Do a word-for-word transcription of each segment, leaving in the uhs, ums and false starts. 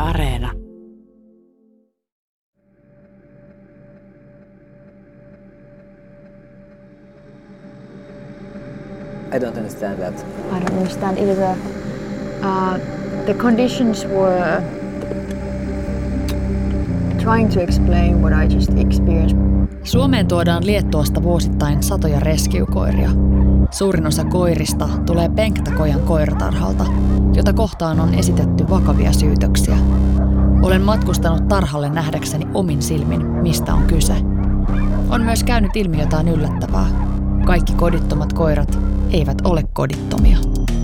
Areena. I don't understand that. I don't understand either. Uh, the conditions were trying to explain what I just experienced. Suomeen tuodaan Liettuasta vuosittain satoja rescue-koiria. Suurin osa koirista tulee Penktakojan koiratarhalta, jota kohtaan on esitetty vakavia syytöksiä. Olen matkustanut tarhalle nähdäkseni omin silmin, mistä on kyse. On myös käynyt ilmi jotain yllättävää. Kaikki kodittomat koirat eivät ole kodittomia.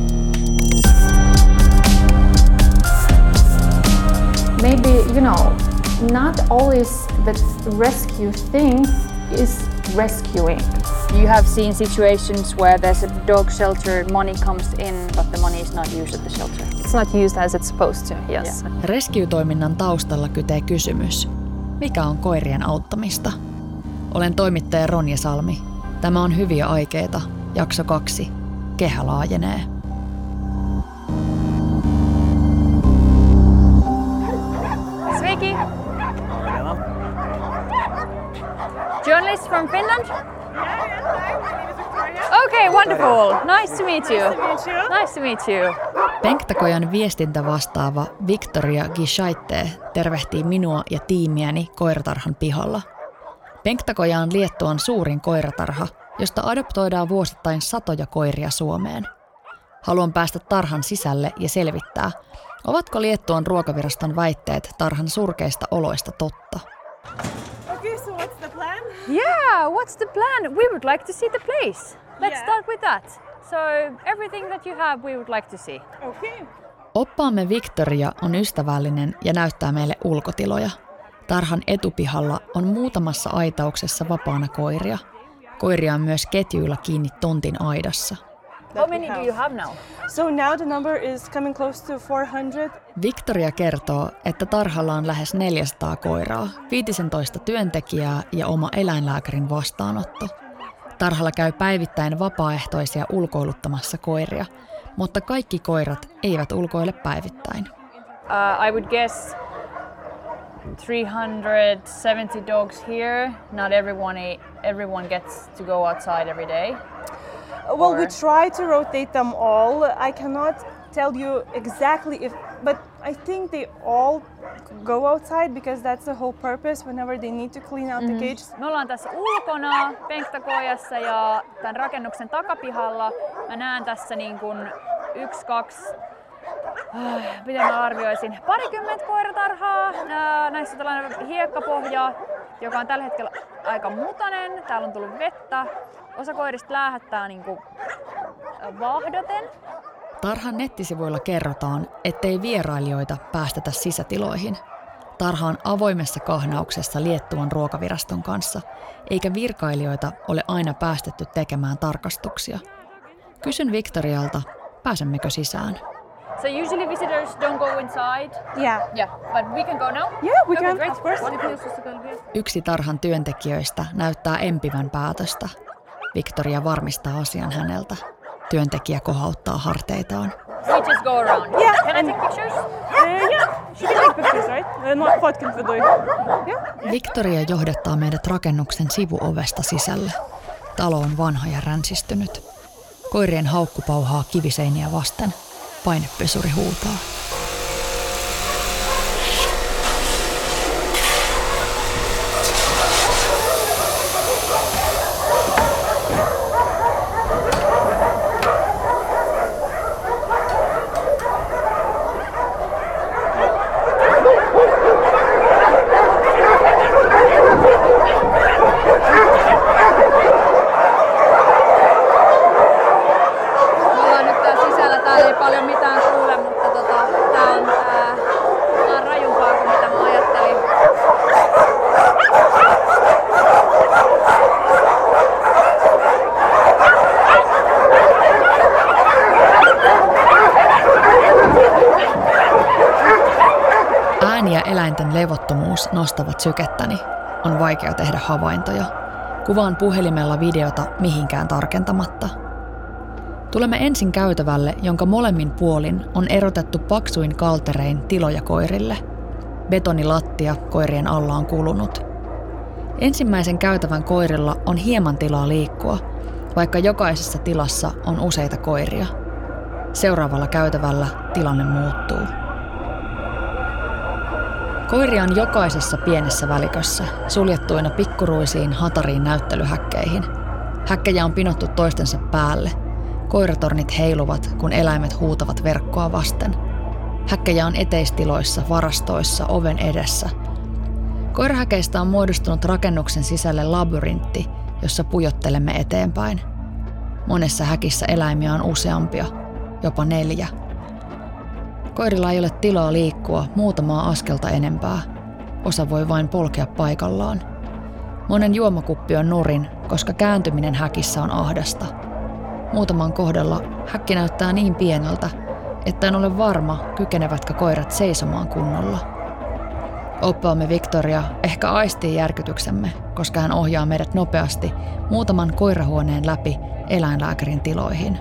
Maybe, you know, not always the rescue thing is rescuing. You have seen situations where there's a dog shelter, money comes in, but the money is not used at the shelter. It's not used as it's supposed to, yes. Yeah. Rescue-toiminnan taustalla kytee kysymys. Mikä on koirien auttamista? Olen toimittaja Ronja Salmi. Tämä on Hyviä aikeita, jakso kaksi. Kehä laajenee. Sveiki! Journalist from Finland? Okay, wonderful. Nice to meet you. Nice to meet you. Penktakojan viestintä vastaava Victoria Gishaitte tervehtii minua ja tiimiäni koiratarhan pihalla. Penktakoja on Liettuan suurin koiratarha, josta adoptoidaan vuosittain satoja koiria Suomeen. Haluan päästä tarhan sisälle ja selvittää, ovatko Liettuan ruokaviraston väitteet tarhan surkeista oloista totta. Okay, so what's the plan? Yeah, what's the plan? We would like to see the place. Let's Yeah. start with that. So everything that you have, we would like to see. Okay. Oppaamme Victoria on ystävällinen ja näyttää meille ulkotiloja. Tarhan etupihalla on muutamassa aitauksessa vapaana koiria. Koiria on myös ketjuilla kiinni tontin aidassa. How many do you have now? So now the number is coming close to four hundred. Victoria kertoo, että tarhalla on lähes neljäsataa koiraa, viisitoista työntekijää ja oma eläinlääkärin vastaanotto. Tarhalla käy päivittäin vapaaehtoisia ulkoiluttamassa koiria, mutta kaikki koirat eivät ulkoile päivittäin. Uh, I would guess three hundred seventy dogs here. Not everyone everyone gets to go outside every day. Well, we Or- try to rotate them all. I cannot tell you exactly if, but I think they all go outside because that's the whole purpose whenever they need to clean out mm-hmm. the cages. Me ollaan tässä ulkona Penktakojassa ja tämän rakennuksen takapihalla. Mä näen tässä niin kuin yksi, kaksi, äh, miten mä arvioisin, parikymmentä koiratarhaa. Äh, näissä on tällainen hiekkapohja, joka on tällä hetkellä aika mutainen. Täällä on tullut vettä. Osa koirista läähättää niin kuin vahdoten. Tarhan nettisivuilla kerrotaan, ettei vierailijoita päästetä sisätiloihin. Tarha on avoimessa kahnauksessa Liettuan ruokaviraston kanssa, eikä virkailijoita ole aina päästetty tekemään tarkastuksia. Kysyn Victorialta, pääsemmekö sisään? So usually visitors don't go inside. Yeah. Yeah, but we can go now? Yeah, we Okay, can, great. of course. Yksi tarhan työntekijöistä näyttää empivän päätöstä. Victoria varmistaa asian häneltä. Työntekijä kohauttaa harteitaan. We just go around. Yeah. Can I take pictures? Uh, yeah, she can take pictures, right? Uh, not fotkin för dig. Yeah. Victoria johdattaa meidät rakennuksen sivuovesta sisälle. Talo on vanha ja ränsistynyt. Koirien haukku pauhaa kiviseiniä vasten. Painepesuri huutaa. Me ollaan nyt täällä sisällä. Täällä ei paljon mitään kuule, mutta tota, tää on, tää, tää on rajumpaa kuin mitä mä ajattelin. Ääni ja eläinten levottomuus nostavat sykettäni. On vaikea tehdä havaintoja. Kuvaan puhelimella videota mihinkään tarkentamatta. Tulemme ensin käytävälle, jonka molemmin puolin on erotettu paksuin kalterein tiloja koirille. Betonilattia koirien alla on kulunut. Ensimmäisen käytävän koirilla on hieman tilaa liikkua, vaikka jokaisessa tilassa on useita koiria. Seuraavalla käytävällä tilanne muuttuu. Koiria on jokaisessa pienessä välikössä, suljettuina pikkuruisiin hatariin näyttelyhäkkeihin. Häkkejä on pinottu toistensa päälle. Koiratornit heiluvat, kun eläimet huutavat verkkoa vasten. Häkkejä on eteistiloissa, varastoissa, oven edessä. Koirahäkeistä on muodostunut rakennuksen sisälle labyrintti, jossa pujottelemme eteenpäin. Monessa häkissä eläimiä on useampia, jopa neljä. Koirilla ei ole tilaa liikkua muutamaa askelta enempää. Osa voi vain polkea paikallaan. Monen juomakuppi on nurin, koska kääntyminen häkissä on ahdasta. Muutaman kohdalla häkki näyttää niin pieneltä, että en ole varma, kykenevätkö koirat seisomaan kunnolla. Oppaamme Victoria ehkä aistii järkytyksemme, koska hän ohjaa meidät nopeasti muutaman koirahuoneen läpi eläinlääkärin tiloihin.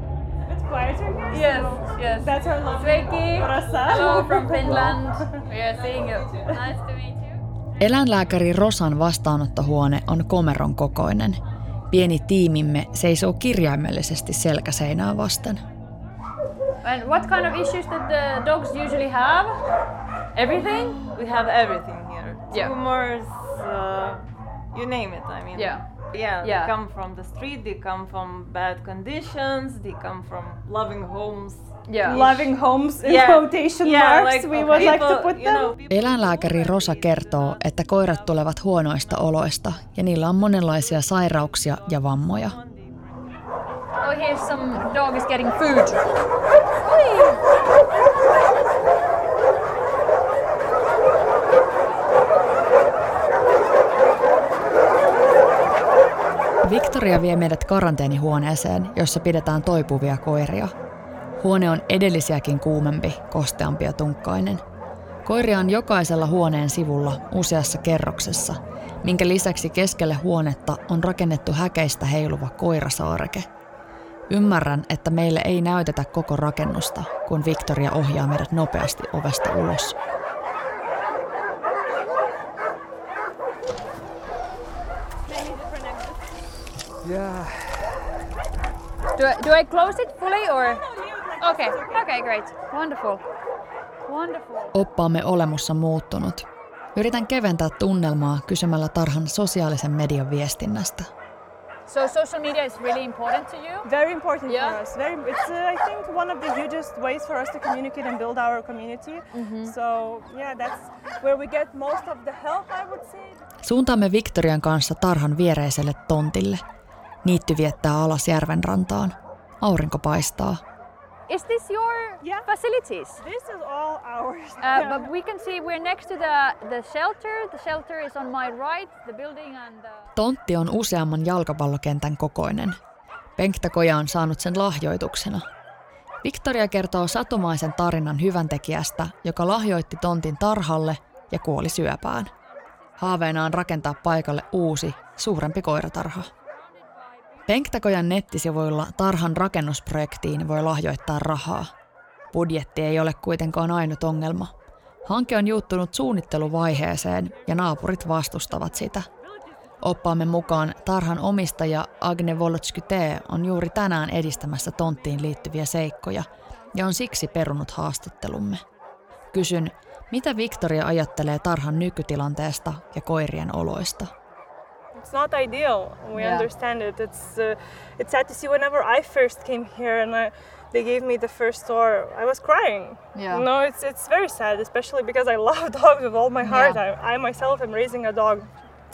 Yes, yes. That's our lovely Sveiki. Rosa. Hello from Finland. We are seeing you. Nice to meet you. Eläinlääkäri Rosan vastaanottohuone on komeron kokoinen. Pieni tiimimme seisoo kirjaimellisesti selkäseinää vasten. And what kind of issues did the dogs usually have? Everything? We have everything here. Yeah. Tumors, uh, you name it, I mean. Yeah. Yeah, Yeah. they come from the street, they come from bad conditions, they come from loving homes. Yeah. Loving homes in Yeah. quotation Yeah, marks, like we would like to people, put you them. know, people- Eläinlääkäri Rosa kertoo, että koirat tulevat huonoista oloista ja niillä on monenlaisia sairauksia ja vammoja. Oh, here's some dog is getting food. Victoria vie meidät karanteenihuoneeseen, jossa pidetään toipuvia koiria. Huone on edellisiäkin kuumempi, kosteampi ja tunkkainen. Koiria on jokaisella huoneen sivulla useassa kerroksessa, minkä lisäksi keskelle huonetta on rakennettu häkeistä heiluva koirasaareke. Ymmärrän, että meille ei näytetä koko rakennusta, kun Victoria ohjaa meidät nopeasti ovesta ulos. Yeah. Do I, do I close it fully or? Okay. Okay, great. Wonderful. Wonderful. Oppaamme olemus on muuttunut. Yritän keventää tunnelmaa kysymällä tarhan sosiaalisen median viestinnästä. So social media is really important to you? Very important Yeah. for us. Very, it's uh, I think one of the hugest ways for us to communicate and build our community. Mm-hmm. So yeah, that's where we get most of the help, I would say. Suuntaamme Victorian kanssa tarhan viereiselle tontille. Niitty viettää alas järven rantaan. Aurinko paistaa. Is this your Yeah. facilities? This is all ours. Uh, but we can see we're next to the, the shelter. The shelter is on my right, the building and the... Tontti on useamman jalkapallokentän kokoinen. Penktakoja on saanut sen lahjoituksena. Victoria kertoo satumaisen tarinan hyväntekijästä, joka lahjoitti tontin tarhalle ja kuoli syöpään. Haaveena on rakentaa paikalle uusi, suurempi koiratarha. Penktakojan nettisivuilla tarhan rakennusprojektiin voi lahjoittaa rahaa. Budjetti ei ole kuitenkaan ainut ongelma. Hanke on juuttunut suunnitteluvaiheeseen ja naapurit vastustavat sitä. Oppaamme mukaan tarhan omistaja Agne Volotskyte on juuri tänään edistämässä tonttiin liittyviä seikkoja ja on siksi perunut haastattelumme. Kysyn, mitä Victoria ajattelee tarhan nykytilanteesta ja koirien oloista. It's not ideal. We Yeah. understand it. It's uh, it's sad to see. Whenever I first came here and I, they gave me the first tour, I was crying. Yeah. No, it's it's very sad, especially because I love dogs with all my heart. Yeah. I, I myself am raising a dog.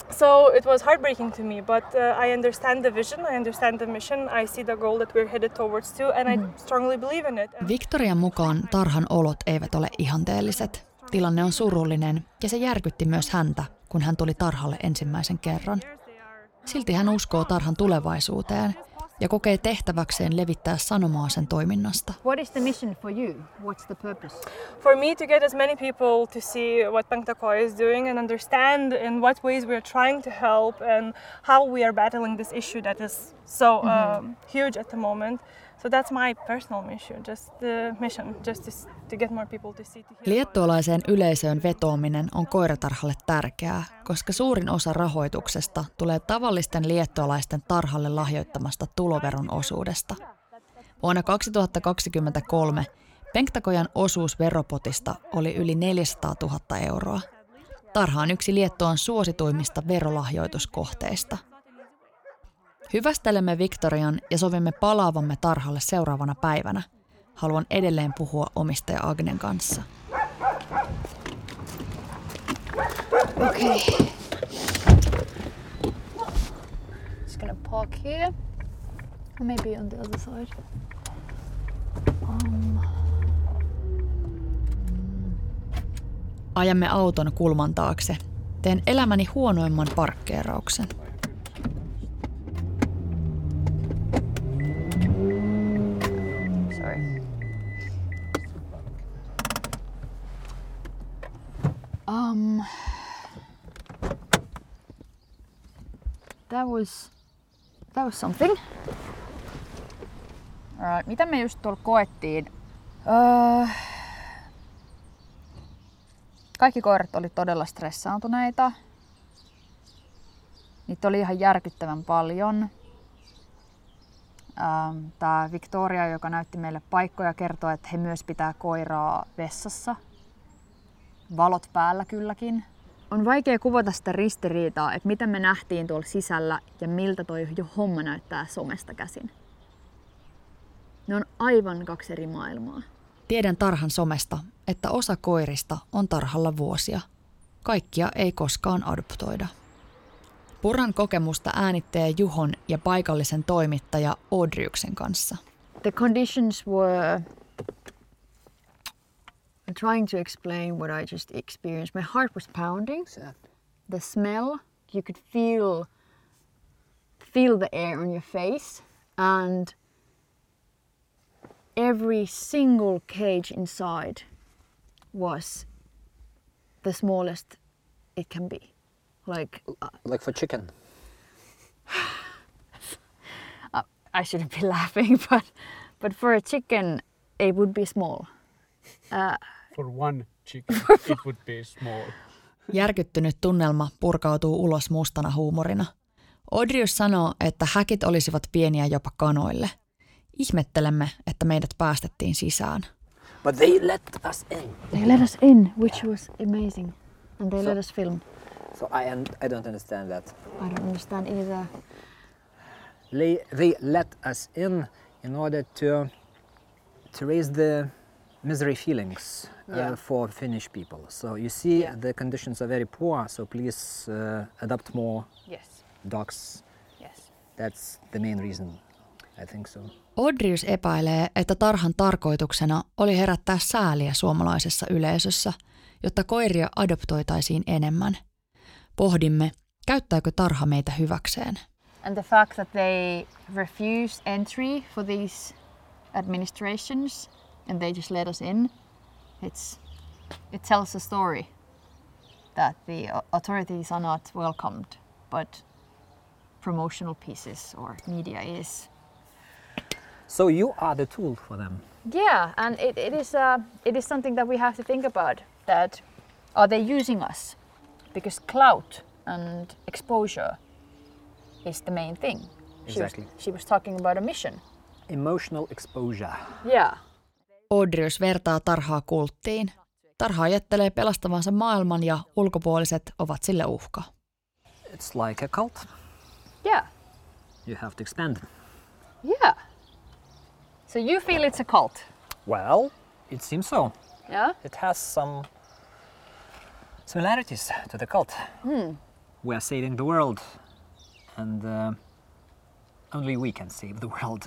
So it was heartbreaking to me, but uh, I understand the vision, I understand the mission, I see the goal that we're headed towards too, and I strongly believe in it. And Victorian mukaan tarhan olot eivät ole ihanteelliset. Tilanne on surullinen ja se järkytti myös häntä, kun hän tuli tarhalle ensimmäisen kerran. Silti hän uskoo tarhan tulevaisuuteen ja kokee tehtäväkseen levittää sanomaa sen toiminnasta. What is the mission for you? What's the purpose? for me to get as many people to see what Penktakoja is doing and understand in what ways we are trying to help and how we are battling this issue that is so um, huge at the moment. So that's my personal mission, just the mission, just to, to get more people to see. To hear. Liettualaiseen yleisöön vetoaminen on koiratarhalle tärkeää, koska suurin osa rahoituksesta tulee tavallisten liettualaisten tarhalle lahjoittamasta tuloveron osuudesta. Vuonna kaksituhattakaksikymmentäkolme Penktakojan osuus veropotista oli yli neljäsataatuhatta euroa. Tarha on yksi Liettuan suosituimmista verolahjoituskohteista. Hyvästelemme Victorian ja sovimme palaavamme tarhalle seuraavana päivänä. Haluan edelleen puhua omistaja Agnen kanssa. Okay. Just gonna park here. Or maybe on the other side. Um. Ajamme auton kulman taakse. Teen elämäni huonoimman parkkeerauksen. Sorry. Um. That was. That was something. Alright, mitä me just tuolla koettiin? Öö, kaikki koirat oli todella stressaantuneita. Niitä oli ihan järkyttävän paljon. Tämä Victoria, joka näytti meille paikkoja, kertoi, että he myös pitää koiraa vessassa. Valot päällä kylläkin. On vaikea kuvata sitä ristiriitaa, että mitä me nähtiin tuolla sisällä ja miltä toi jo homma näyttää somesta käsin. Ne on aivan kaksi eri maailmaa. Tiedän tarhan somesta, että osa koirista on tarhalla vuosia. Kaikkia ei koskaan adoptoida. Purran kokemusta äänittäjä Juhon ja paikallisen toimittaja Audriuksen kanssa. The conditions were. I'm trying to explain what I just experienced. My heart was pounding. The smell, you could feel feel the air on your face, and every single cage inside was the smallest it can be. Like uh, Like for chicken. uh, I shouldn't be laughing, but but for a chicken it would be small. Uh, For one chicken it would be small. Järkyttynyt tunnelma purkautuu ulos mustana huumorina. Audrius sanoo, että häkit olisivat pieniä jopa kanoille. Ihmettelemme, että meidät päästettiin sisään. But they let us in. they let us in, which was amazing, and they So- let us film. So I and I don't understand that. I don't understand either. They they let us in in order to to raise the misery feelings uh, Yeah. for Finnish people. So you see, Yeah. the conditions are very poor. So please uh, adopt more Yes, dogs. yes. That's the main reason. I think so. Audrius epäilee, että tarhan tarkoituksena oli herättää sääliä suomalaisessa yleisössä, jotta koiria adoptoitaisiin enemmän. Pohdimme, käyttääkö tarha meitä hyväkseen. And the fact that they refused entry for these administrations and they just let us in, it's it tells a story that the authorities are not welcomed, but promotional pieces or media is. So you are the tool for them. Yeah, and it, it is uh, it is something that we have to think about. That are they using us? Because clout and exposure is the main thing. She Exactly. was, she was talking about a mission. Emotional exposure. Yeah. Audrius vertaa tarhaa kulttiin. Tarha ajattelee pelastavansa maailman ja ulkopuoliset ovat sille uhka. It's like a cult. Yeah. You have to expand. Yeah. So you feel it's a cult? Well, it seems so. Yeah. It has some similarities to the cult. We are saving the world, and uh, only we can save the world.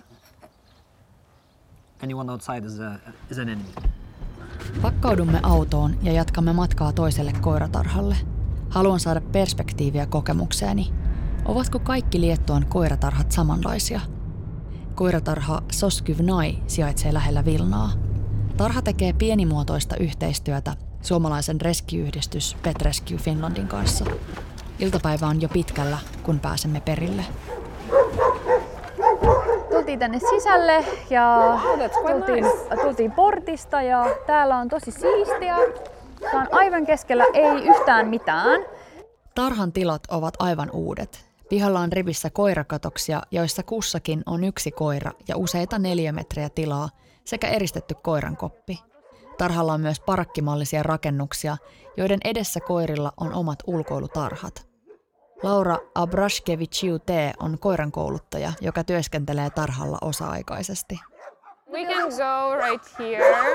Anyone outside is, a, is an enemy. Pakkaudumme autoon ja jatkamme matkaa toiselle koiratarhalle. Haluan saada perspektiiviä kokemukseeni. Ovatko kaikki Liettuan koiratarhat samanlaisia? Koiratarha Soskyvnai sijaitsee lähellä Vilnaa. Tarha tekee pienimuotoista yhteistyötä suomalaisen rescue-yhdistys Pet Rescue Finlandin kanssa. Iltapäivä on jo pitkällä, kun pääsemme perille. tultiin tänne sisälle ja tultiin, tultiin portista ja täällä on tosi siistiä. Tää on aivan keskellä, ei yhtään mitään. Tarhan tilat ovat aivan uudet. Pihalla on rivissä koirakatoksia, joissa kussakin on yksi koira ja useita neliömetriä tilaa sekä eristetty koirankoppi. Tarhalla on myös parakkimallisia rakennuksia, joiden edessä koirilla on omat ulkoilutarhat. Laura Abrashkeviciute on koirankouluttaja, joka työskentelee tarhalla osa-aikaisesti. We can go right here.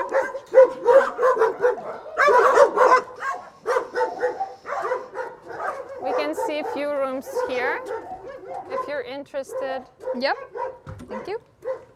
We can see a few rooms here if you're interested. Yep. Thank you.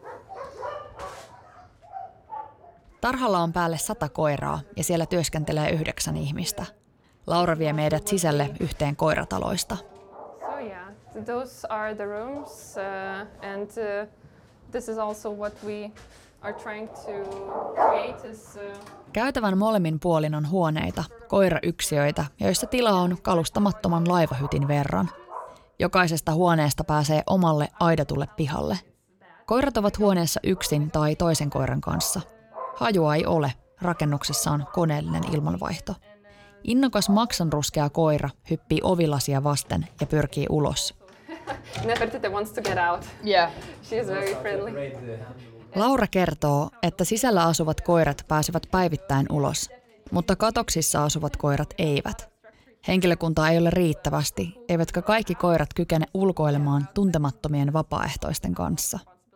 Tarhalla on päälle sata koiraa ja siellä työskentelee yhdeksän ihmistä. Laura vie meidät sisälle yhteen koirataloista. So yeah, those are the rooms uh, and uh, this is also what we are trying to create is uh... Käytävän molemmin puolin on huoneita, koirayksiöitä, joissa tila on kalustamattoman laivahytin verran. Jokaisesta huoneesta pääsee omalle aidatulle pihalle. Koirat ovat huoneessa yksin tai toisen koiran kanssa. Hajua ei ole, rakennuksessa on koneellinen ilmanvaihto. Innokas maksanruskea koira hyppii ovilasia vasten ja pyrkii ulos. Nefertiti wants to get out. Yeah. She is very friendly. Laura kertoo, että sisällä asuvat koirat pääsevät päivittäin ulos, mutta katoksissa asuvat koirat eivät. Henkilökuntaa ei ole riittävästi, eivätkä kaikki koirat kykene ulkoilemaan tuntemattomien vapaaehtoisten kanssa.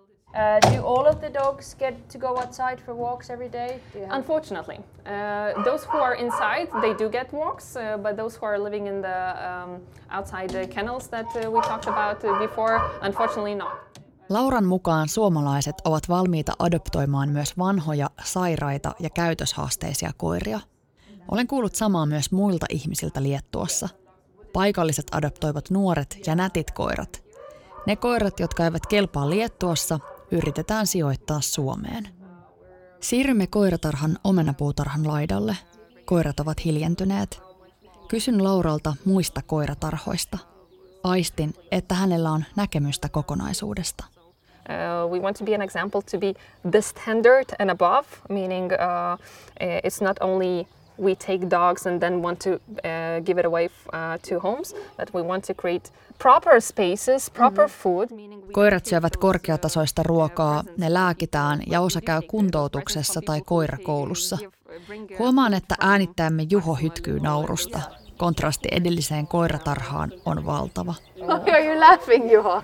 Uh, do all of the dogs get to go outside for walks every day? Unfortunately, uh, those who are inside, they do get walks, uh, but those who are living in the um, outside the kennels that uh, we talked about uh, before, unfortunately not. Lauran mukaan suomalaiset ovat valmiita adoptoimaan myös vanhoja, sairaita ja käytöshaasteisia koiria. Olen kuullut samaa myös muilta ihmisiltä Liettuassa. Paikalliset adoptoivat nuoret ja nätit koirat. Ne koirat, jotka eivät kelpaa Liettuassa, yritetään sijoittaa Suomeen. Siirrymme koiratarhan omenapuutarhan laidalle. Koirat ovat hiljentyneet. Kysyn Lauralta muista koiratarhoista. Aistin, että hänellä on näkemystä kokonaisuudesta. Uh, we want to be an example to be the standard and above, meaning uh, it's not only we take dogs and then want to uh, give it away uh, to homes, but we want to create proper spaces, proper food. Koirat syövät korkeatasoista ruokaa, ne lääkitään ja osa käy kuntoutuksessa tai koirakoulussa. Huomaan, että äänittäjämme Juho hytkyy naurusta. Kontrasti edelliseen koiratarhaan on valtava. Are you laughing, Juho?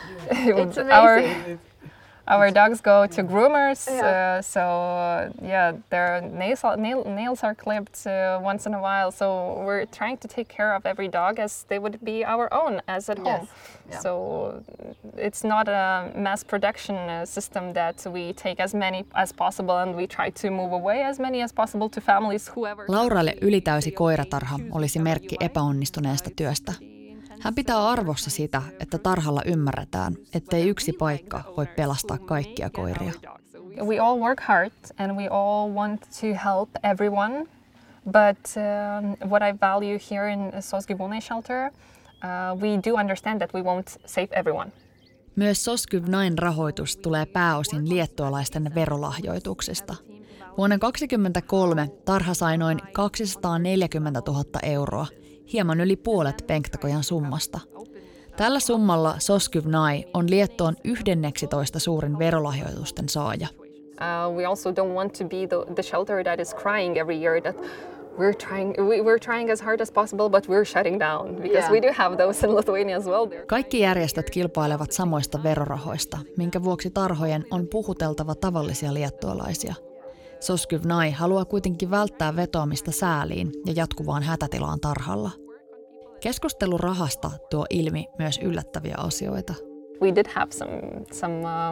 It's amazing. Our dogs go to groomers, yeah. uh, so uh, yeah, their nails, nail, nails are clipped uh, once in a while. So we're trying to take care of every dog as they would be our own, as at home. Yes. Yeah. So it's not a mass production uh, system that we take as many as possible and we try to move away as many as possible to families, whoever. Lauralle ylitäysi koiratarha olisi merkki epäonnistuneesta työstä. Hän pitää arvossa sitä, että tarhalla ymmärretään, ettei yksi paikka voi pelastaa kaikkia koiria. We all work hard and we all want to help everyone, but um, what I value here in SOS Gyvūnai shelter, uh, we do understand that we won't save everyone. Myös SOS Gyvūnai rahoitus tulee pääosin liettualaisten verolahjoituksista. Vuonna kaksituhattakaksikymmentäkolme tarha sai noin kaksisataaneljäkymmentätuhatta euroa, hieman yli puolet Penktakojan summasta. Tällä summalla SOS Gyvūnai on Liettuan yhdenneksitoista suurin verolahjoitusten saaja. Uh, we also don't want to be the, the shelter that is crying every year that we're trying we, we're trying as hard as possible but we're shutting down because yeah. we do have those in Lithuania as well. Kaikki järjestöt kilpailevat samoista verorahoista, minkä vuoksi tarhojen on puhuteltava tavallisia liettualaisia. SOS Gyvūnai haluaa kuitenkin välttää vetoamista sääliin ja jatkuvaan hätätilaan tarhalla. Keskustelu rahasta tuo ilmi myös yllättäviä asioita. We did have some some uh,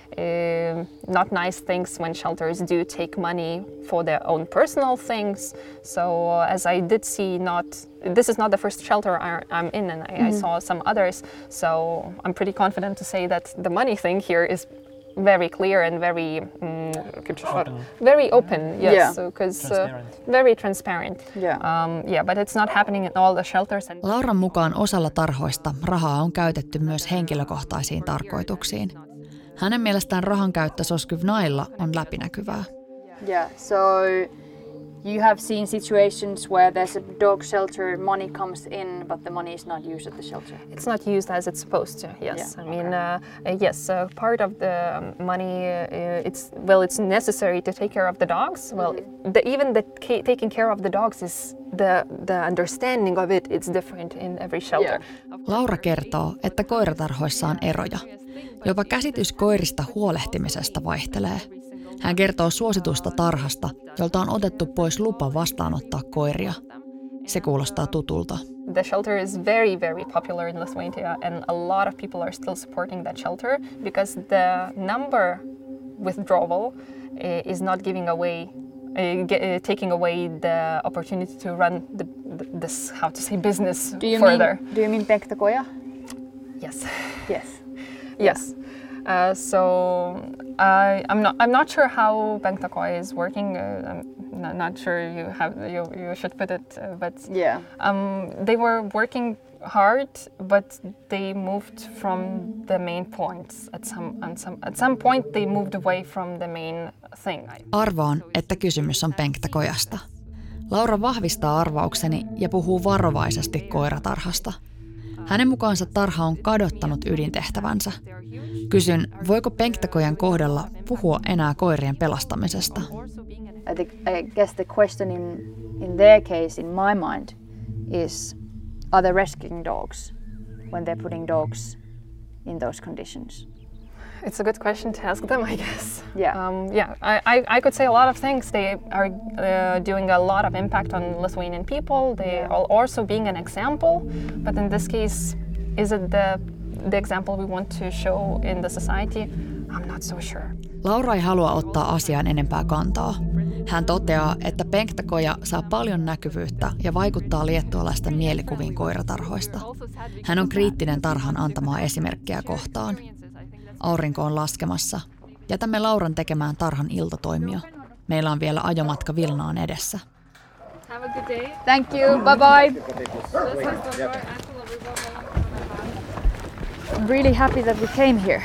uh, not nice things when shelters do take money for their own personal things. So uh, as I did see, not this is not the first shelter I, I'm in, and I, mm-hmm. I saw some others. So I'm pretty confident to say that the money thing here is very clear and very um, very open, yes, because yeah. uh, very transparent. Yeah. Um, yeah, but it's not happening in all the shelters. And Lauran mukaan osalla tarhoista rahaa on käytetty myös henkilökohtaisiin tarkoituksiin. Hänen mielestään rahan käyttö Soskyvnailla on läpinäkyvää. Yeah, so you have seen situations where there's a dog shelter, money comes in, but the money is not used at the shelter. It's not used as it's supposed to. Yes, Yeah. I mean, uh, uh, yes, uh, part of the money, uh, it's well, it's necessary to take care of the dogs. Well, the, even the ca- taking care of the dogs is the the understanding of it. It's different in every shelter. Laura kertoo, että koiratarhoissa on eroja. Jopa käsitys koirista huolehtimisesta vaihtelee. Hän kertoo suositusta tarhasta, jolta on otettu pois lupa vastaanottaa koiria. Se kuulostaa tutulta. The shelter is very, very popular in Lithuania, and a lot of people are still supporting that shelter because the number withdrawal uh, is not giving away, uh, get, uh, taking away the opportunity to run the, the, this, how to say, business Do you further. mean, do you mean Penktakoja? Yes. Yes. Yes. Uh, so I, I'm not. I'm not sure how Penktakoja is working. Uh, I'm not, not sure you have. You, you should put it. Uh, but Yeah. um, they were working hard, but they moved from the main points. At some, at some, at some point, they moved away from the main thing. Arvaan, että kysymys on Penktakojasta. Laura vahvistaa arvaukseni ja puhuu varovaisesti koiratarhasta. Hänen mukaansa tarha on kadottanut ydintehtävänsä. Kysyn, voiko Penktakojan kohdalla puhua enää koirien pelastamisesta? I think I guess the question in in their case, in my mind, is are they rescuing dogs when they're putting dogs in those conditions? It's a good question to ask them, I guess. Yeah. Um, yeah, I, I, I could say a lot of things. They are uh, doing a lot of impact on Lithuanian people. They are also being an example. But in this case, is it the, the example we want to show in the society? I'm not so sure. Laura ei halua ottaa asiaan enempää kantaa. Hän toteaa, että Penktakoja saa paljon näkyvyyttä ja vaikuttaa liettualaisten mielikuviin koiratarhoista. Hän on kriittinen tarhan antamaa esimerkkiä kohtaan. Aurinko on laskemassa. Jätämme Lauran tekemään tarhan iltatoimia. Meillä on vielä ajomatka Vilnaan edessä. Have a good day. Thank you. Bye bye. I'm really happy that we came here.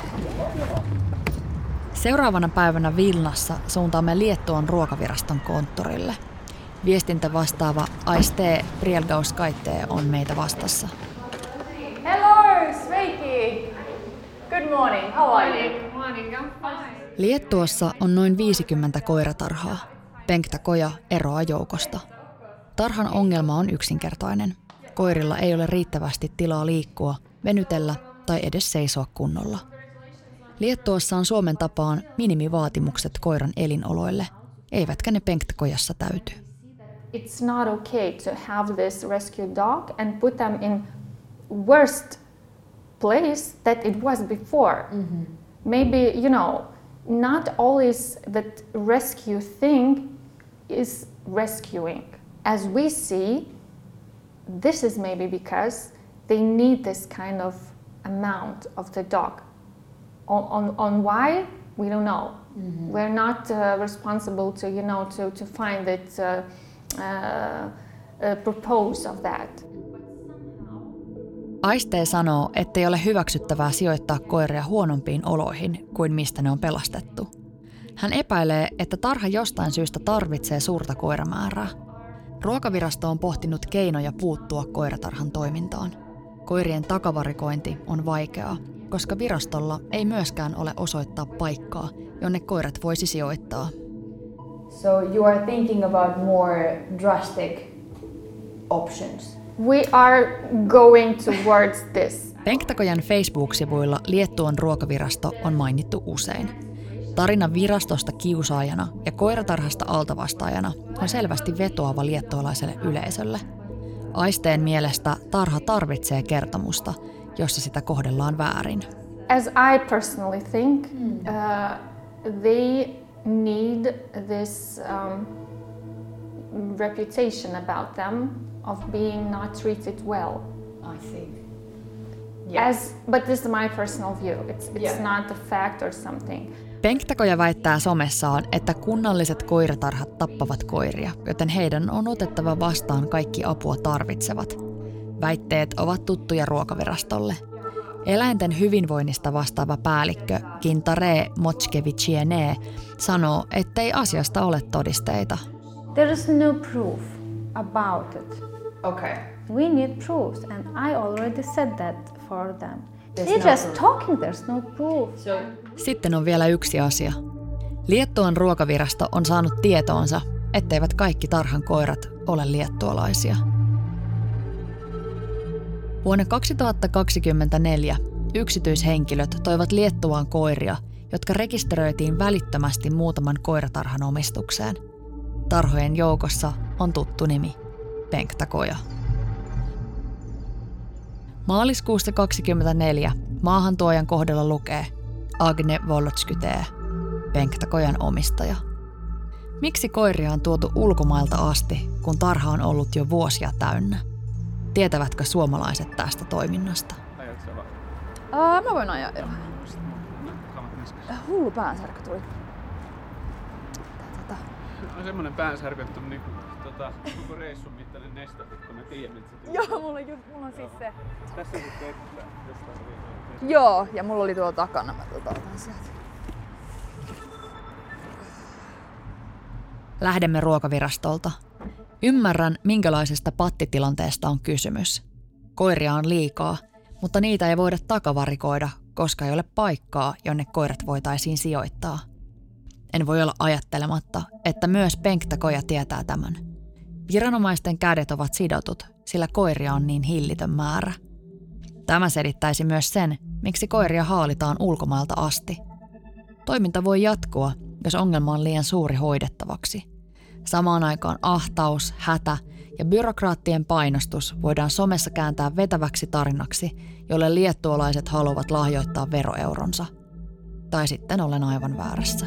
Seuraavana päivänä Vilnassa suuntaamme Liettuan ruokaviraston konttorille. Viestintävastaava Aiste Prielgauskaite on meitä vastassa. Hello, sveiki. Good morning. How are you? Liettuassa on noin viisikymmentä koiratarhaa. Penktakoja eroaa joukosta. Tarhan ongelma on yksinkertainen. Koirilla ei ole riittävästi tilaa liikkua, venytellä tai edes seisoa kunnolla. Liettuassa on Suomen tapaan minimivaatimukset koiran elinoloille, eivätkä ne Penktakojassa täyty. It's not okay to have this rescue dog and put them in worst place that it was before. Mm-hmm. Maybe, you know, not always that rescue thing is rescuing. As we see, this is maybe because they need this kind of amount of the dog. On, on, on why, we don't know. Mm-hmm. We're not uh, responsible to, you know, to, to find it, uh, uh, uh, purpose of that. Aiste sanoo, ettei ole hyväksyttävää sijoittaa koiria huonompiin oloihin kuin mistä ne on pelastettu. Hän epäilee, että tarha jostain syystä tarvitsee suurta koiramäärää. Ruokavirasto on pohtinut keinoja puuttua koiratarhan toimintaan. Koirien takavarikointi on vaikeaa, koska virastolla ei myöskään ole osoittaa paikkaa, jonne koirat voisi sijoittaa. So you are thinking about more drastic options. We are going towards this. Penktakojan Facebook-sivuilla Liettuan ruokavirasto on mainittu usein. Tarina virastosta kiusaajana ja koiratarhasta altavastaajana on selvästi vetoava liettualaiselle yleisölle. Aisteen mielestä tarha tarvitsee kertomusta, jossa sitä kohdellaan väärin. As I personally think, mm. uh, they need this um, reputation about them of being not treated well. I see. Yes. As, but this is my personal view. It's, it's Yeah. not a fact or something. Penktakoja väittää somessaan, että kunnalliset koiratarhat tappavat koiria, joten heidän on otettava vastaan kaikki apua tarvitsevat. Väitteet ovat tuttuja ruokavirastolle. Eläinten hyvinvoinnista vastaava päällikkö Gintare Motskeviciene sanoo, ettei asiasta ole todisteita. There is no proof about it. Okay. We need proofs, and I already said that for them. There's They're no just proof. talking, there's no proof. So Sitten on vielä yksi asia. Liettuan ruokavirasto on saanut tietoonsa, etteivät kaikki tarhan koirat ole liettualaisia. Vuonna kaksituhattakaksikymmentäneljä yksityishenkilöt toivat Liettuaan koiria, jotka rekisteröitiin välittömästi muutaman koiratarhan omistukseen. Tarhojen joukossa on tuttu nimi, Penktakoja. Maaliskuussa kaksikymmentäneljä maahantuojan kohdalla lukee Agne Volotskytee, Penktakojan omistaja. Miksi koiria on tuotu ulkomailta asti, kun tarha on ollut jo vuosia täynnä? Tietävätkö suomalaiset tästä toiminnasta? Uh, mä voin ajaa, joo. Hullu päänsärky tuli. Tätä. On semmonen päänsärky, että on niinku, tota, koko reissun mittainen nestetit, kun mä tiedän, että se Joo, mulla on, just, mulla on siis se. Tässä on sitten jostain. Joo, ja mulla oli tuolla takana. Mä tota otan sieltä. Lähdemme ruokavirastolta. Ymmärrän, minkälaisesta pattitilanteesta on kysymys. Koiria on liikaa, mutta niitä ei voida takavarikoida, koska ei ole paikkaa, jonne koirat voitaisiin sijoittaa. En voi olla ajattelematta, että myös Penktakoja tietää tämän. Viranomaisten kädet ovat sidotut, sillä koiria on niin hillitön määrä. Tämä selittäisi myös sen, miksi koiria haalitaan ulkomailta asti. Toiminta voi jatkua, jos ongelma on liian suuri hoidettavaksi. Samaan aikaan ahtaus, hätä ja byrokraattien painostus voidaan somessa kääntää vetäväksi tarinaksi, jolle liettualaiset haluavat lahjoittaa veroeuronsa. Tai sitten olen aivan väärässä.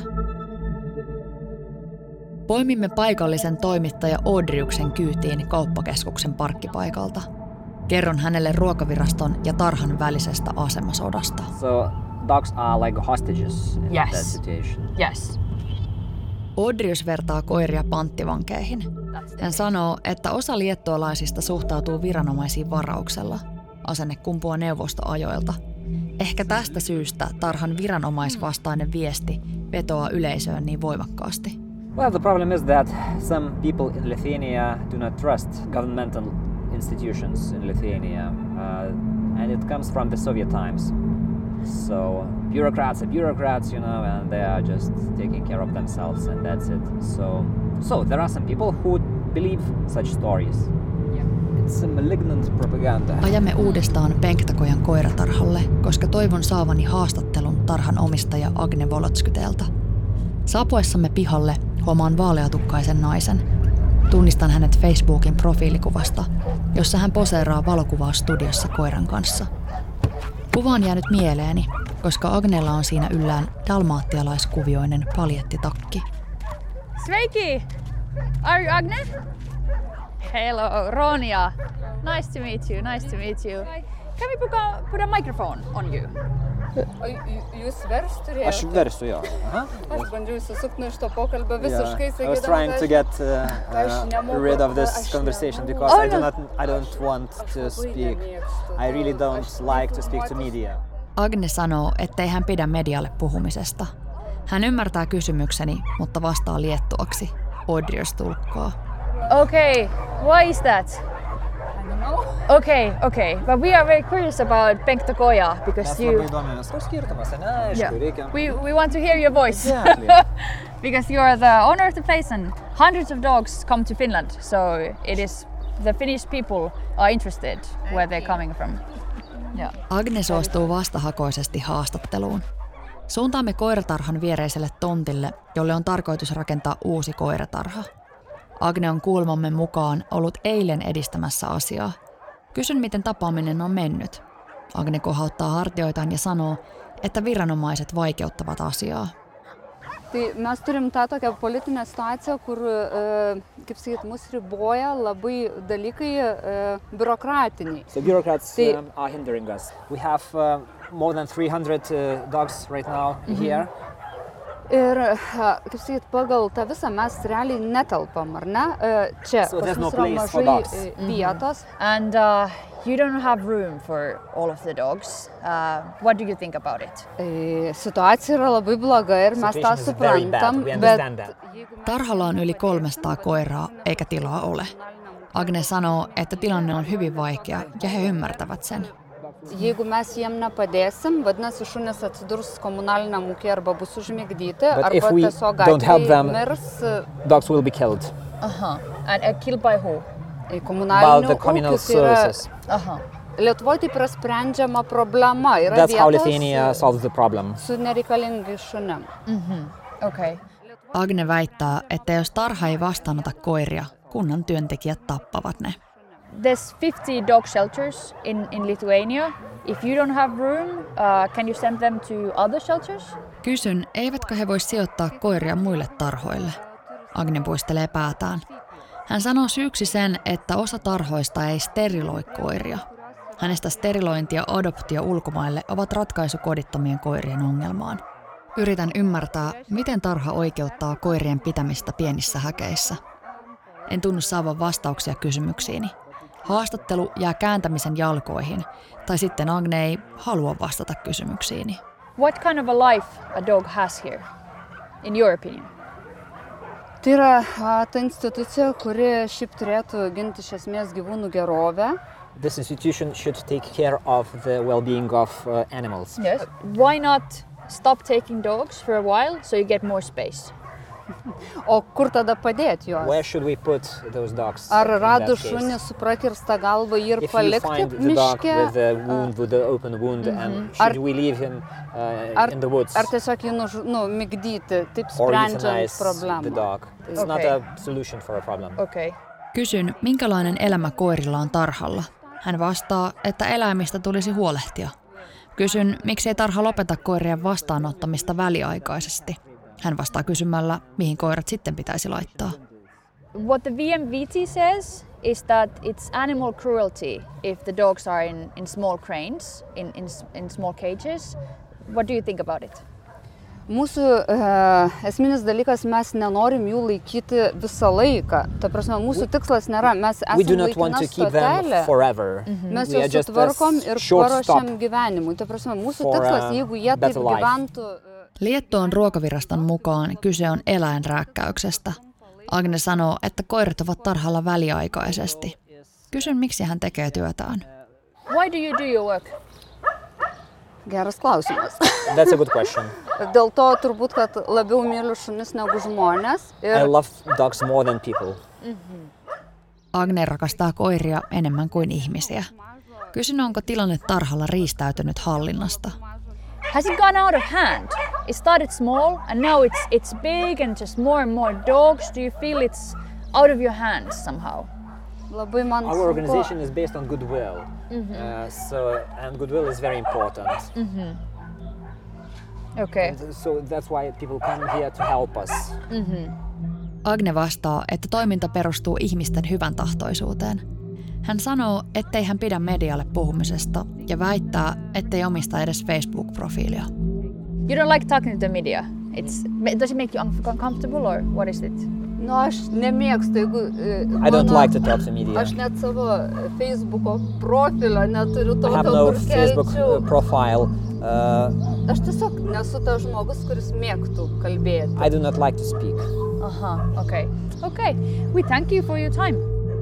Poimimme paikallisen toimittaja Odriuksen kyytiin kauppakeskuksen parkkipaikalta. Kerron hänelle ruokaviraston ja tarhan välisestä asemasodasta. So dogs are like hostages in Yes. that situation. Yes. Odrius vertaa koiria panttivankeihin. Hän sanoo, että osa liettualaisista suhtautuu viranomaisiin varauksella. Asenne kumpuaa neuvostoajoilta. Ehkä tästä syystä tarhan viranomaisvastainen viesti vetoaa yleisöön niin voimakkaasti. Well, the problem is that some people in Lithuania do not trust governmental institutions in Lithuania, uh, and it comes from the Soviet times. So bureaucrats are bureaucrats, you know, and they are just taking care of themselves, and that's it. So, so there are some people who believe such stories. It's a malignant propaganda. Ajamme uudestaan Penktakojan koiratarhalle, koska toivon saavani haastattelun tarhan omistaja Agne Volotskyteeltä. Saapuessamme pihalle huomaan vaaleatukkaisen naisen. Tunnistan hänet Facebookin profiilikuvasta, jossa hän poseeraa valokuvausstudiossa koiran kanssa. Kuva on jäänyt mieleeni, koska Agnella on siinä yllään dalmaattialaiskuvioinen paljettitakki. Sveiki! Are you Agne? Hello, Ronja. Nice to meet you, nice to meet you. Can we put a, put a microphone on you? Jūs verst turėjote? Aš versiu jo. Aha. Aš bandžiau įsisukti nuo šito pokalbio visiškai. Yeah. I was trying to get uh, uh, rid of this conversation because Oh, I do no. not, I don't want to speak. I really don't like to speak to media. Agne sanoo, ettei hän pidä medialle puhumisesta. Hän ymmärtää kysymykseni, mutta vastaa liettuaksi. Odrius tulkkaa. Okay, why is that? Okay, okay, but we are very curious about Penktakoja because you. Yeah. We we want to hear your voice. Exactly. Because you are the owner of the place and hundreds of dogs come to Finland, so it is the Finnish people are interested where they're coming from. Yeah. Agne suostuu vastahakoisesti haastatteluun. Suuntaamme koiratarhan viereiselle tontille, jolle on tarkoitus rakentaa uusi koiratarha. Agne on kuulmamme mukaan ollut eilen edistämässä asiaa. Kysyn, miten tapaaminen on mennyt. Agne kohauttaa hartioitaan ja sanoo, että viranomaiset vaikeuttavat asiaa. Tai mes turim tą tokią politinę situaciją, kur, e, kaip sakyt, mus riboja labai dalykai e, biurokratiniai. So bureaucrats Tai- um, are hindering us. We have uh, more than three hundred uh, dogs right now here. Ir, e, kaip sakyt, pagal tą visą mes realiai netelpam, ar ne? E, Čia So pas there's no mus yra place for mažai dogs. e, vietos. And uh, you don't have room for all of the dogs. Uh, what do you think about it? Situaatio yra labai bloga ir mes tą suprantam, bet Tarhalla on yli kolmesataa koiraa, eikä tilaa ole. Agne sanoo, että tilanne on hyvin vaikea ja he ymmärtävät sen. Jeigu mes jiem nepadėsim, vadinasi šunys atsidurs komunaliniam ūkyje arba bus užmigdyti, arba tiesiog gatvėje mirs. Dogs will be killed. Uh-huh. And uh, killed by who? Komunalinių ūkių tai yra. Aha. Lietuvoje taip yra sprendžiama problema. Yra That's how Lithuania solves the problem. Su nereikalingais šunim. Mm-hmm. Okay. Agne väittää, että jos tarha ei vastaanota koiria, kunnan työntekijät tappavat ne. There's fifty dog shelters in, in Lithuania. If you don't have room, uh, can you send them to other shelters? Kysyn, eivätkö he voi sijoittaa koiria muille tarhoille? Agne puistelee päätään. Hän sanoo syyksi sen, että osa tarhoista ei steriloi koiria. Hänestä sterilointi ja adoptio ulkomaille ovat ratkaisu kodittomien koirien ongelmaan. Yritän ymmärtää, miten tarha oikeuttaa koirien pitämistä pienissä häkeissä. En tunnu saavan vastauksia kysymyksiini. Haastattelu jää kääntämisen jalkoihin, tai sitten Agne ei halua vastata kysymyksiini. What kind of a life a dog has here, in your opinion? Tai yra ta institucija, kuri šiaip turėtų ginti iš esmės gyvūnų gerovę. This institution should take care of the well-being of uh, animals. Yes. Why not stop taking dogs for a while so you get more space? O kur tada padėti juos? Where should we put those dogs? Ar radus šunį su prakirsta galva ir palikti miške? If you find the dog with a wound, with the open wound, mm-hmm. and should ar, we leave him uh, ar, in the woods? Ar tiesiog jį nu, nu, migdyti, taip sprendžiant problemą? The dog. It's okay. Not a solution for a problem. Okay. Kysyn, minkälainen elämä koirilla on tarhalla. Hän vastaa, että eläimistä tulisi huolehtia. Kysyn, miksi ei tarha lopeta koirien vastaanottamista väliaikaisesti. Hän vastaa kysymällä, mihin koirat sitten pitäisi laittaa. What the V M V T says is that it's animal cruelty if the dogs are in, in small cranes, in, in, in small cages. What do you think about it? Mūsų e, esminis dalykas, mes nenorim jų laikyti visą laiką. Ta prasme, mūsų tikslas nėra, mes esame laikina stotelė. Mm-hmm. Mes juos sutvarkom ir paruošiam gyvenimui. Ta prasme, mūsų tikslas, jeigu jie taip gyventų. Liettuan ruokaviraston mukaan kyse on eläinrääkkäyksestä. Agne sanoo, että koirat ovat tarhalla väliaikaisesti. Kysyn, miksi hän tekee työtään. Why do you do your work? Geras klausimas. That's a good question. Dėl to turbūt, kad labiau myliu šunis negu žmonės. Ir... I love dogs more than people. Mm-hmm. Agne rakastaa koiria enemmän kuin ihmisiä. Kysyn, onko tilanne tarhalla riistäytynyt hallinnasta. Has it gone out of hand? It started small and now it's it's big and just more and more dogs. Do you feel it's out of your hands somehow? Our organization is based on goodwill. Mm-hmm. Uh, so and goodwill is very important. Mm-hmm. Okay. And so that's why people come here to help us. Mm-hmm. Agne vastaa, että toiminta perustuu ihmisten hyvän tahtoisuuteen. Hän sanoo, ettei hän pidä medialle puhumisesta ja väittää, ettei omista edes Facebook-profiilia. You don't like talking to the media? It's, does it make you uncomfortable or what is it? No, aš nemėgstu, jeigu... I don't like to talk to media. Aš net savo Facebook'o profilio neturiu tokio, I have no kur Facebook kelčiau. profile. Uh, aš tiesiog nesu tas žmogus, kuris mėgtų kalbėti. I do not like to speak. Aha, okay. Okay, we thank you for your time.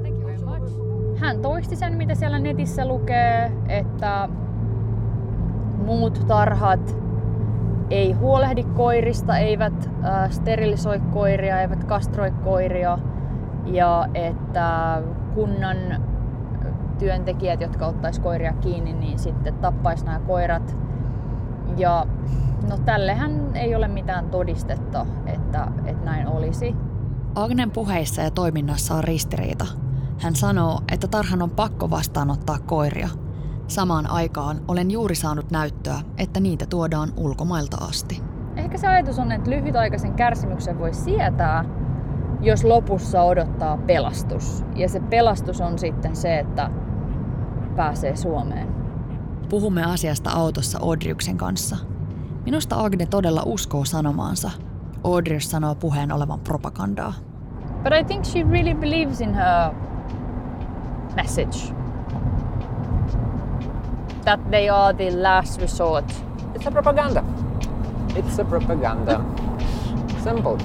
Hän toisti sen, mitä siellä netissä lukee, että muut tarhat ei huolehdi koirista, eivät äh, sterilisoi koiria, eivät kastroi koiria ja että kunnan työntekijät, jotka ottais koiria kiinni, niin sitten tappais nämä koirat. Ja no tällehän ei ole mitään todistetta, että, että näin olisi. Agnen puheissa ja toiminnassa on ristiriita. Hän sanoo, että tarhan on pakko vastaanottaa koiria. Samaan aikaan olen juuri saanut näyttöä, että niitä tuodaan ulkomailta asti. Ehkä se ajatus on, että lyhytaikaisen kärsimyksen voi sietää, jos lopussa odottaa pelastus. Ja se pelastus on sitten se, että pääsee Suomeen. Puhumme asiasta autossa Audriuksen kanssa. Minusta Agne todella uskoo sanomaansa. Audrius sanoo puheen olevan propagandaa. But I think she really believes in her message. that they are the last resort? It's a propaganda. It's a propaganda. Simple.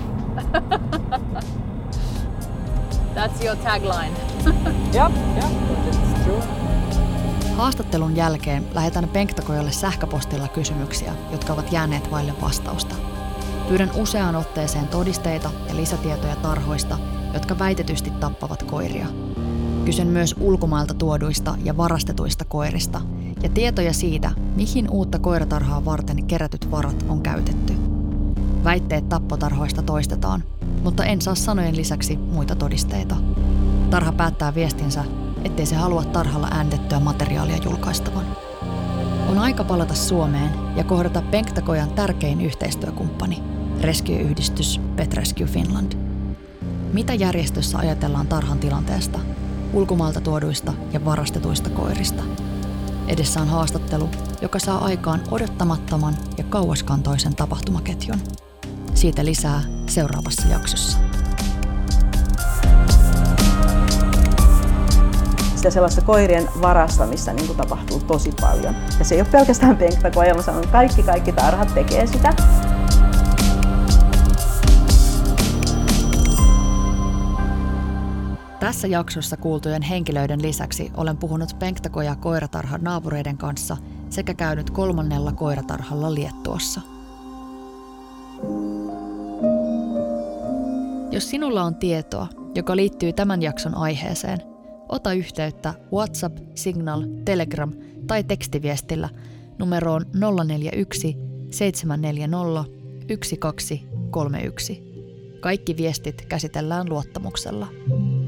That's your tagline. Yep, yeah, it's true. Haastattelun jälkeen lähetän Penktakojalle sähköpostilla kysymyksiä, jotka ovat jääneet vaille vastausta. Pyydän useaan otteeseen todisteita ja lisätietoja tarhoista, jotka väitetysti tappavat koiria. Kysyn myös ulkomailta tuoduista ja varastetuista koirista ja tietoja siitä, mihin uutta koiratarhaa varten kerätyt varat on käytetty. Väitteet tappotarhoista toistetaan, mutta en saa sanojen lisäksi muita todisteita. Tarha päättää viestinsä, ettei se halua tarhalla äänitettyä materiaalia julkaistavan. On aika palata Suomeen ja kohdata Penktakojan tärkein yhteistyökumppani, rescue-yhdistys Pet Rescue Finland. Mitä järjestössä ajatellaan tarhan tilanteesta, ulkomailta tuoduista ja varastetuista koirista? Edessä on haastattelu, joka saa aikaan odottamattoman ja kauaskantoisen tapahtumaketjun. Siitä lisää seuraavassa jaksossa. Sitä sellaista koirien varastamista niin kuin tapahtuu tosi paljon. Ja se ei ole pelkästään Penktakoja, mä sanon, kaikki kaikki tarhat tekee sitä. Tässä jaksossa kuultujen henkilöiden lisäksi olen puhunut Penktakoja koiratarhan naapureiden kanssa sekä käynyt kolmannella koiratarhalla Liettuassa. Jos sinulla on tietoa, joka liittyy tämän jakson aiheeseen, ota yhteyttä WhatsApp, Signal, Telegram tai tekstiviestillä numeroon nolla neljä yksi seitsemän neljä nolla yksi kaksi kolme yksi. Kaikki viestit käsitellään luottamuksella.